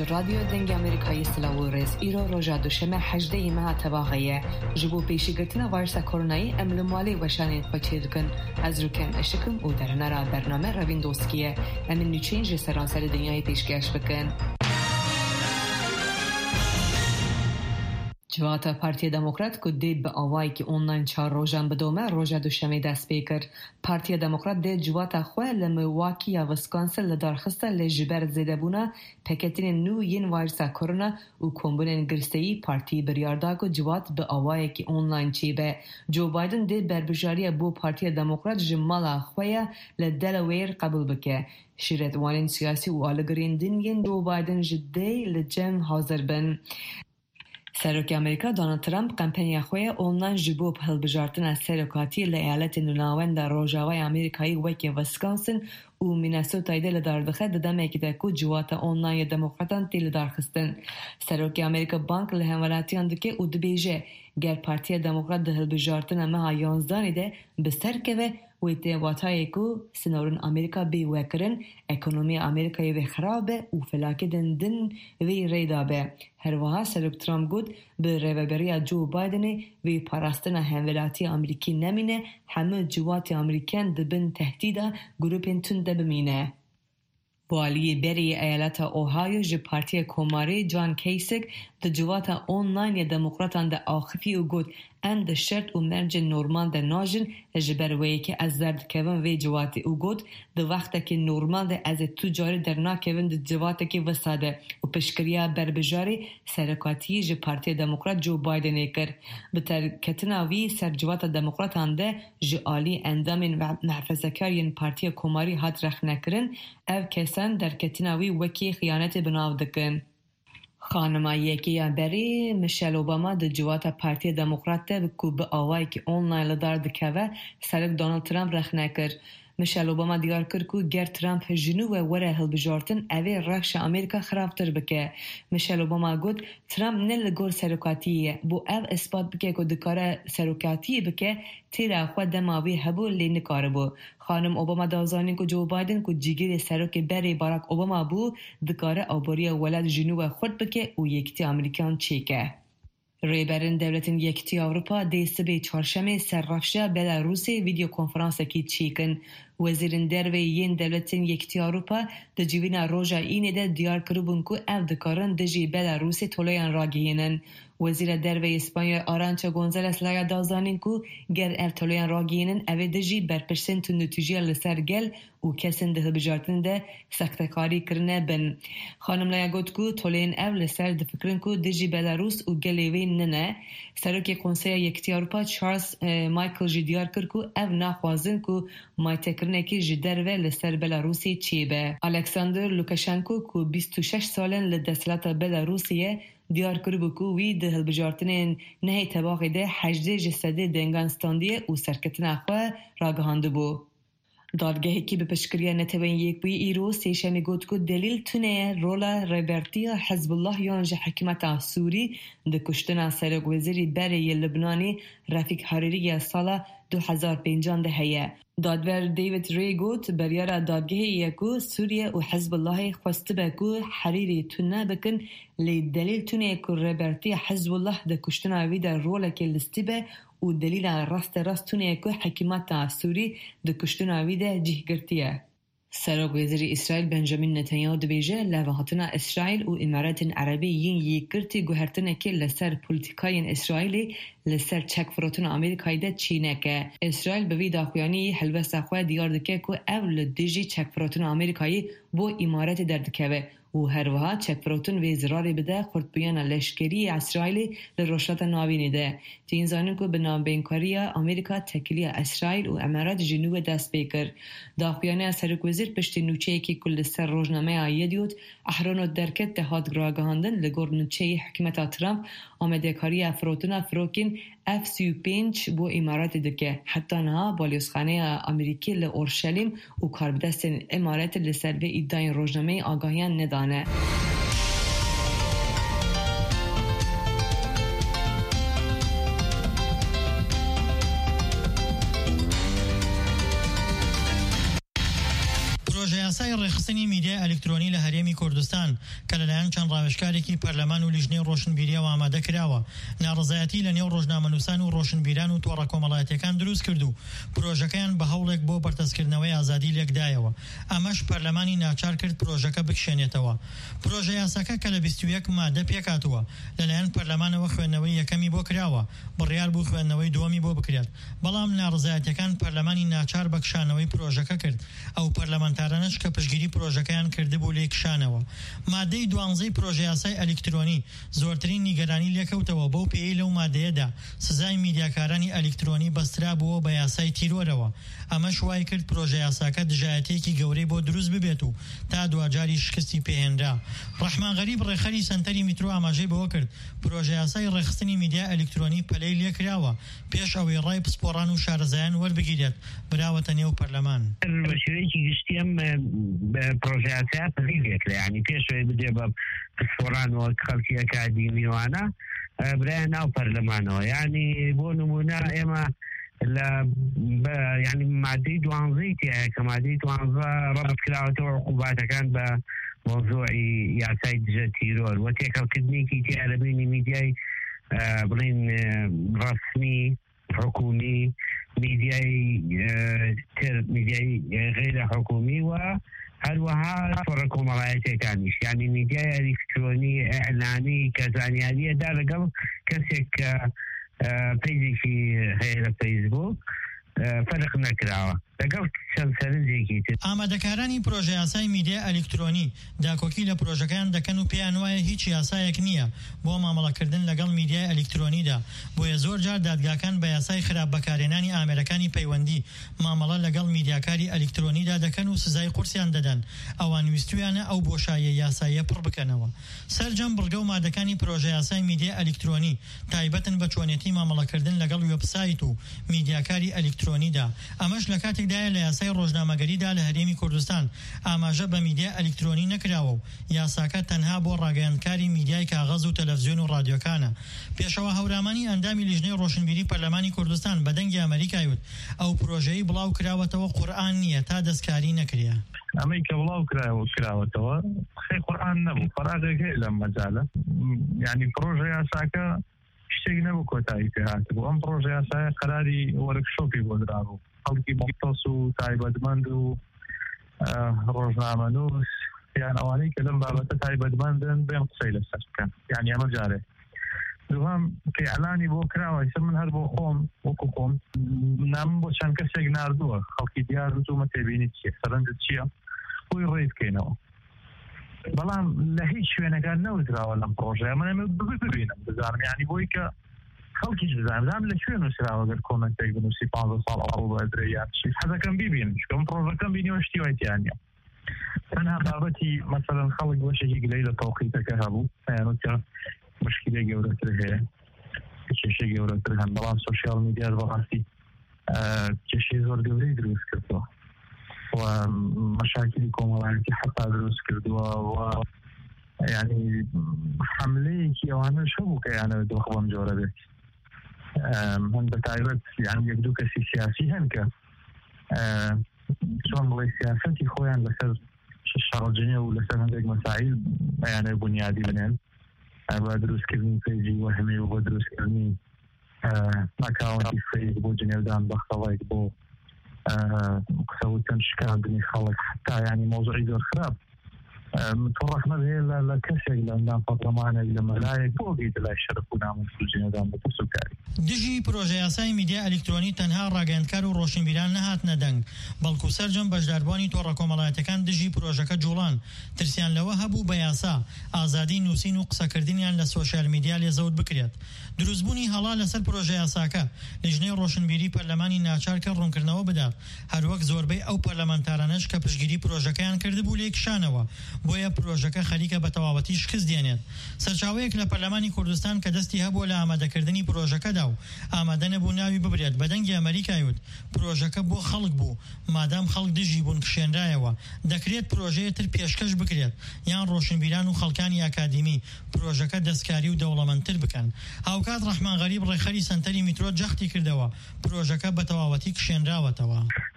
رادیو دنگ امریکایی سلاورز ایرو روژا دوشمه 18 ماه تباغیه جبو پیشی گرتنا وایرس کرونایی املموالی وشانی خوچی دکن از روکن اشکم او در نرا برنامه روین دوستکیه امن نیچینج سرانسر دنیای پیشگش بکن. جواتا پارتی دموکرات کو دی به آوایی که آنلاین 4 روزان بدومه روزا دوشمه دست پیکر. پارتی دموکرات دی جواتا خواه لمواکی یا ویسکانسن لدارخسته لجبر زیده بونا پکتین نو ین وایرس کرونا و کمبونن گرستهی پارتی بریاردا کو جوات به آوایی که آنلاین چی به. جو بایدن دی بربجاری بو پارتی دموکرات جمالا خواه لدلویر قبول بکه. شیرت وانین سیاسی و آلگرین دنگین جو بایدن جدی لجم حاضر بن. سروک امریکا دونالد ترامپ کمپینی خوی آنلاین جبوب هلبجارتن سرکاتی لایالت نوناوند روجاوای امریکایی وکی ویسکانسن و میناسوتا ایده لداردخه ددمه که دکو جوات آنلاین دموکراتان تیل دارخستن. سروک امریکا بانک لهمولاتیان دکه او دبیجه گر پارتی دموکرات ده هلبجارتن مها 11 ده بستر که و اتواتایی که سنورن امریکا بی وکرن اکونومی امریکایی و خرابه و فلاکه دن وی ریدابه. هر وها سروک ترامپ گود به ریوبری جو بایدنی وی پاراستن همولاتی امریکی نمینه همه جوات امریکن دبن تهدیده گروپین تنده بمینه. والی بری ایالت اوهایو جه پارتی کوماری جان کیسک ده جوات آنلاین دموکراتان ده آخفی و گود ام ده شرط و مرج نورمال ده ناجن جبروی که از زرد کون وی جواتی او گود ده وقت که نورمال ده از تجاری در نا کون ده جواتی که وساده و پشکریا بربجاری سرکاتی جه پارتی دموکرات جو بایدن کر. به ترکتناوی سر جوات دموکراتان ده جه آلی اندامین و محفظکارین پارتی کوماری هات رخ نکرن او کسان در کتناوی وکی خیانت بناو دکن. خانم یکی بری میشل اوباما د جوات پارتی دموکرات به کوب آوایی که آنلاین لدار دکوه سرک دونالد ترامپ رخ نکر. میشل اوباما دیار کرد که گر ترامپ جنو و وره هلبجارتن اوی رخش امریکا خرابتر بکه. میشل اوباما گود ترامپ نل گور سرکاتیه بو او اثبات بکه که دکاره سرکاتی بکه تیرا خود دماوی هبو لی نکاره بو. خانم اوباما دازانین که جو بایدن که جیگیر سرک بری باراک اوباما بو دکاره آبوری ولد جنو خود بکه و یکتی امریکان چیکه. ریبرن دولتین یکتی اروپا دیسته به چهارشنبه سررافشه بلاروسی ویدیو کنفرانس کی چیکن. وزیرین دروی ین دولتین یکتی اروپا د جوینا روزا اینه ده دیار کربون کو او دکارن دجی بلاروسی طولویان راگینن. وزیر دروی اسپانیا آرانچا گونزالس لایا دازانین کو گر ال طولویان راگینن او دجی برپرسن تو نتیجه لسر گل و کسن ده بجارتن ده سختکاری کرنه بن. خانم لایا گوت کو طولویان او لسر ده فکرن کو دجی بلاروس و گلیوین ننه. سروکی کنسیا یکتی اروپا چارلز مایکل جی دیار کر کو او ناخوازن کو مایتکرنه که جدر و لسر بلاروسی چی به. الکساندر لوکاشنکو کو 26 سالن لدستلات بلاروسیه دیار کربو کو وی ده هلبجارتنین نهی تباقی ده 18 جسده دنگانستاندیه و سرکتن اخواه راگهانده بو. دادگاهی که به پشکریه نتوین یک بوی ایرو سیشمی گود که دلیل تونه رولا ریبرتی حزب الله یانج حکمت سوری ده کشتن سرک وزیری بری لبنانی رفیق حریری سال 2005 ده هیه. دادور دیوید ری گوت بریار دادگاهی یکو سوریه و حزب الله خواسته بکو حریری تونه بکن لی دلیل تونه که ریبرتی حزب الله ده کشتن اوی در رولا که لستی به و دلیل راست تونه که حکمت سوری ده کشتن اوی ده جه گرتیه. سرک وزیر اسرائیل بنجامین نتانیاهو دبیجه لوحاتنا اسرائیل و امارات عربی یک کرتی گوهرتنه که لسر پولیتیکاین اسرائیلی لسر چک فروتن آمریکایی ده چینه که اسرائیل به وی داخویانی حلوه خواه دیار دکه که اول دیجی چک فروتن آمریکایی بو امارات دردکه و هر وها چک فروتن وی زراری بده خورد بیان لشکری اسرائیلی لروشات ناوینی ده. تین زانین که به نامبینکاری آمریکا تکیلی اسرائیل و امارات جنوب دست بیکر. داخویانی سرک وزیر پشت نوچه که کل سر روزنامه آیدیوت احرانو درکت دهات گراگاندن لگور نوچه حکمت ترامپ آمده کاری فروتن فروکین F-35 بو امارات دکه حتی نه بالیوسخانه امریکی لأورشلیم و کاربدست امارات لسر و ادعای روزنامه آگاهیان ندانه. Proje یاسای ڕێخستنی میدیای ئەلکترۆنی لە هەرێمی کوردستان کە لەلایەن چەند ڕاوێژکارێکی پەرلەمان و لیژنەی ڕۆشنبیریەوە ئامادە کراوە ناڕزایەتی لە نێو ڕۆژنامەنووسان و ڕۆشنبیران و تۆڕە کۆمەڵایەتیەکان دروست کرد و پرۆژەکەیان بە هەوڵێک بۆ بەردەستکردنەوەی ئازادی لێکدایەوە. ئەمەش پەرلەمانی ناچار کرد پرۆژەکە بکشێنێتەوە. پرۆژە یاساکە کە لە 21 مادە پێکاتوە لەلایەن پەرلەمانەوە خوێندنەوەی یەکەمی بۆ کراوە، بڕیار بوو خوێندنەوەی دووەمی بۆ بکرێت، بەڵام ناڕزایەتیەکان پەرلەمانی ناچار بە کشانەوەی پرۆژەکە کرد. ئەو پەرلەمانتارانش کە پشتگیری پرۆژەکەیان کردبوو لێ کشانەوە. مادەی 12 پرۆژە یاسای ئەلکترۆنی زۆرترین نیگەرانی لێکەوتەوە بەو پێی لەو مادەیەدا سزای میدیاکارانی ئەلکترۆنی بەسترا بووە بە یاسای تیرۆرەوە. ئەمەش وای کرد پرۆژە یاساکە دژایەتێکی گەورەی بۆ دروست ببێت و تا دوجاری شکستی پێهێنرا. ڕەحمان غەریب ڕێخەری سەنتەری میترۆ ئاماژەی بەوە کرد پرۆژە یاسای ڕێخستنی میدیا ئەلکترۆنی پەلەی لێکراوە پێش ئەوەی ڕای پسپۆڕان و شارەزایان وەربگیرێت براوەتە نێو پەرلەمان. بە شێوەیەکی گشتیم پرۆژە یاسا پەلەی لێکرا، یعنی پێشەوەی بدێ بە پسپۆڕانەوە خەڵکی ئەکادیمیوانە برایە ناو پەرلەمانەوە. یعنی بۆ نمونە ئێمە يعني مادەی 12 تایە کە مادەی 12 ڕەبط کراوەتەوە عقوباتەکان بە مۆزوعی یاسای دژە تیرۆر و تێکەڵکردنێکی تیا لە بینی میدیای بڵین ڕسمی حکومی میدیای غیر حکومی و هەروەها تۆڕە کۆمەڵایەتیەکانیش، یعنی میدیای ئەلکترۆنی ئەعلانی کە زانیاریەدا لەگەڵ کەسێک کە پیجێکی هەیە لە فەیسبوک فەرق نەکراوە لەگەڵ چەند سەرنجێکی تر. ئامادەکارانی پرۆژە یاسای میدیا ئەلکترۆنی داکۆکی لە پرۆژەکان دەکەن و پێیان وایە هیچ یاسایەک نییە بۆ مامەڵەکردن لەگەڵ میدیای ئەلکترۆنیدا، بۆیە زۆر جار دادگاکان بە یاسای خراپ بەکارهێنانی ئامێرەکانی پەیوەندی مامەڵە لەگەڵ میدیاکاری ئەلکترۆنیدا دەکەن و سزای قورسیان دەدەن ئەوان ویستویانە ئەو بۆشایە یاساییە پڕ بکەنەوە. سەرجەم بڕگە و مادەکانی پرۆژە یاسای میدیا ئەلکترۆنی تایبەتن بە چۆنێتی مامەڵەکردن لەگەڵ وێبسایت و میدیاکاری ئەلکترۆنیدا. ئەمەش لە کاتێکدایە لە یاسای ڕۆژنامەگەریدا لە هەرێمی کوردستان ئاماژە بە میدیا ئەلکترۆنی نەکراوە و یاساکە تەنها بۆ ڕاگەیاندکاری میدیای کاغەز و تەلەڤیزیۆن و ڕادیۆکانە. پێشەوە هەورامانی ئەندامی لیژنەی ڕۆشنبیری پەرلەمانی کوردستان بە دەنگی ئەمریکای وت ئەو پرۆژەی بڵاو کراوەتەوە قورئان نییە تا دەستکاری نەکرێ. ئەمەی کە بڵاو کراوەتەوە خێ قورئان نەبوو، فەراغێک هەیە لەم مەجالە. یعنی پرۆژە یاساکە شتێک نەبوو کۆتایی پێ هاتبوو. ئەم پرۆژە یاسایە قەراری وەرکشۆپی بۆ درابوو، خەڵکی بەڵتەس و تایبەتمەند و ڕۆژنامەنووس یان ئەوانەی کە لەم بابەتە تایبەتمەندن بێن قسەی لەسەر بکەن. یعنی ئەمە جارێ دوام کە ئەعلانی بۆ کراوە من هەر بۆ خۆم وەکو خۆم نام بۆ چەند کەسێک ناردووە خەڵکی دیار زوومە تێبینی چیە سەرنجت چییە خۆی ڕێی بکەینەوە. بەڵام لە هیچ شوێنەکان نەوتراوە لەم پرۆژەیە من ببینم بزانم، یعنی بۆی کە خەڵکیش بزانم لە کوێ نووسراوە گەر کۆمنتێک بنووسی 15 ساڵ ئەوڕۆ بەدرێ یان چی حەزەکەم بیبین چکەم پرۆژەکەم بینیوە شتی وای تیان نییە. تەنها بابەتی مەسەلەن خەڵک بۆشێکی گلەی لە تەوقیتەکە هەبوو یانوتە مشکلەی گەورەتر هەیە، کێشەی گەورەتر هەن، بەڵام سۆشیال میدیا بەڕاستی کێشەی زۆر گەورەی دروست کردووە و مەشاکلی کۆمەڵایەتی حتا دروست کردووە و یعنی حملەیەکی ئەوانە شەبوو کە یانەوێت دۆخەوەم جۆرە بێت. هەن بە تایبەت یعنی یەک دوو کەسی سیاسی هەن کە چۆن بڵێ سیاسەتی خۆیان لەسەر شەڕجنێ و لەسەر هەندێک مەسائیل بەیانەوە بنیادی بنێن بە دروستکردنی پێیجی وەهمی و بۆ دروستکردنی ئەکاونتی فەیک بۆ جنێودان بە خەڵک بۆ قسەوتن شکاندنی خەڵک حتا ینی مۆزوعی زۆر خراپ. تۆ ڕەحمەت هەیە لە کەسێک لە ئەندام پەرلەمانێک لە مەلایەک بۆ گەیتە لای شەرف و ناموس و جنێودان بە سوکاری. دژی پرۆژە یاسای میدیا ئەلکترۆنی تەنها ڕاگەیاندکار و ڕۆشنبیران نەهاتنە دەنگ، بەڵکو سەرجەم بەشداربوانی تۆڕە کۆمەڵایەتەکان دژی پرۆژەکە جوڵان. ترسیان لەوە هەبوو بە یاسا ئازادی نووسین و قسەکردنیان لە سۆشیال میدیا لێزەوت بکرێت. دروستبوونی هەڵا لەسەر پرۆژە یاساکە لیژنەی ڕۆشنبیری پەرلەمانی ناچار کە ڕوونکردنەوە بدات، هەروەک زۆربەی ئەو پەرلەمانتارانەش کە پشتگیری پرۆژەکەیان کردبوو لێکشانەوە، بۆیە پرۆژەکە خەریکە بە تەواوەتی شکست دێنێت. سەرچاوەیەک لە پەرلەمانی کوردستان کە دەستی هەبووە لە ئامادەکردنی پرۆژەکەدا و ئامادە نەبوو ناوی ببرێت بە دەنگی ئەمریکای وت پرۆژەکە بۆ خەڵک بوو، مادام خەڵک دژی بوون کشێنرایەوە دەکرێت پرۆژەیەتر پێشکەش بکرێت یان ڕۆشنبیران و خەڵکانی ئاکادیمی پرۆژەکە دەستکاری و دەوڵەمەندتر بکەن. هاوکات ڕەحمان غەریب ڕێخەری سەنتەری میترۆ جەختی کردەوە پرۆژەکە بە تەواوەتی کشێنراوەتەوە.